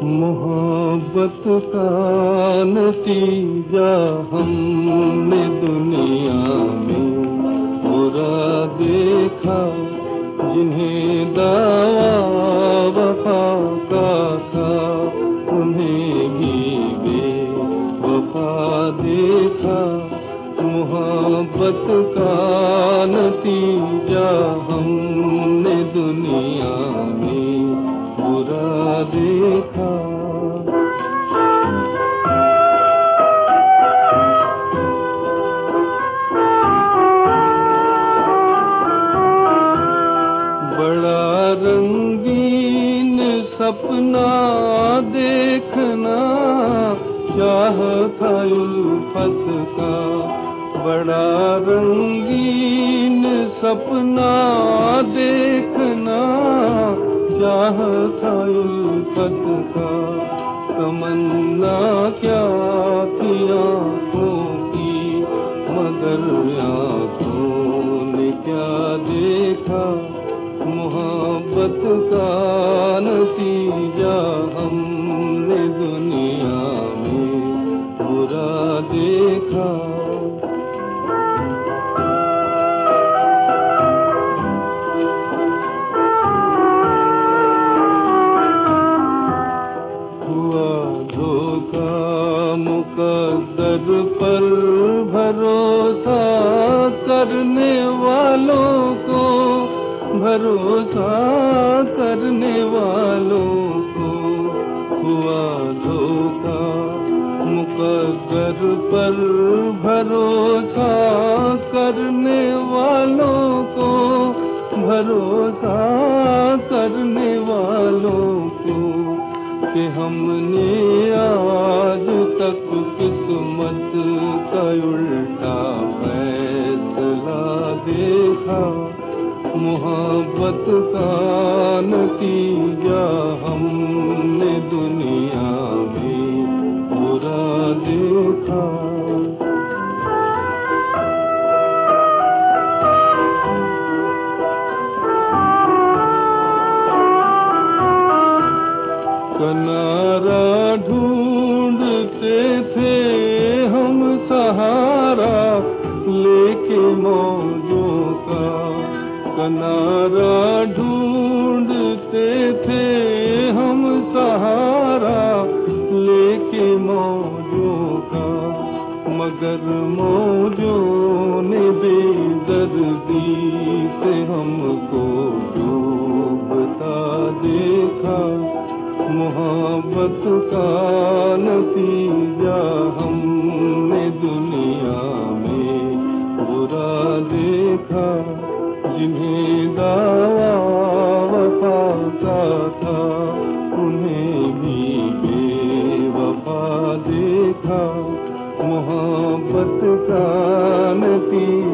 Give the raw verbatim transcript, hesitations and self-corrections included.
मोहब्बत का नतीजा हमने दुनिया में बुरा देखा, जिन्हें दावा वफा का था उन्हें भी बेवफा देखा। मोहब्बत का नतीजा हमने दुनिया में बुरा देखा। बड़ा रंगीन सपना देखना चाहता उल्फत का, बड़ा रंगीन सपना देखना चाहता उल्फत का। तमन्ना क्या थी आँखों की, मगर आँखों ने क्या देखा। मोहब्बत का नतीजा हमने दुनिया में बुरा देखा। हुआ धोखा मुकद्दर पर भरोसा करने वालों को, भरोसा करने वालों को। हुआ धोखा मुकद्दर पर भरोसा करने वालों को, भरोसा करने वालों को। कि हमने आज तक किस्मत का उल्टा फैसला देखा। मोहब्बत का नतीजा हमने दुनिया में बुरा देखा। किनारा ढूंढते थे हम सहारा लेके मौजों का, किनारा ढूंढते थे हम सहारा लेके मौजों का। मगर मौजों ने बेदर्दी से हमको डूबता देखा। मोहब्बत का नतीजा हमने दुनिया में बुरा देखा। जिन्हें दावा वफा का था उन्हें भी बेवफा देखा। मोहब्बत का नतीजा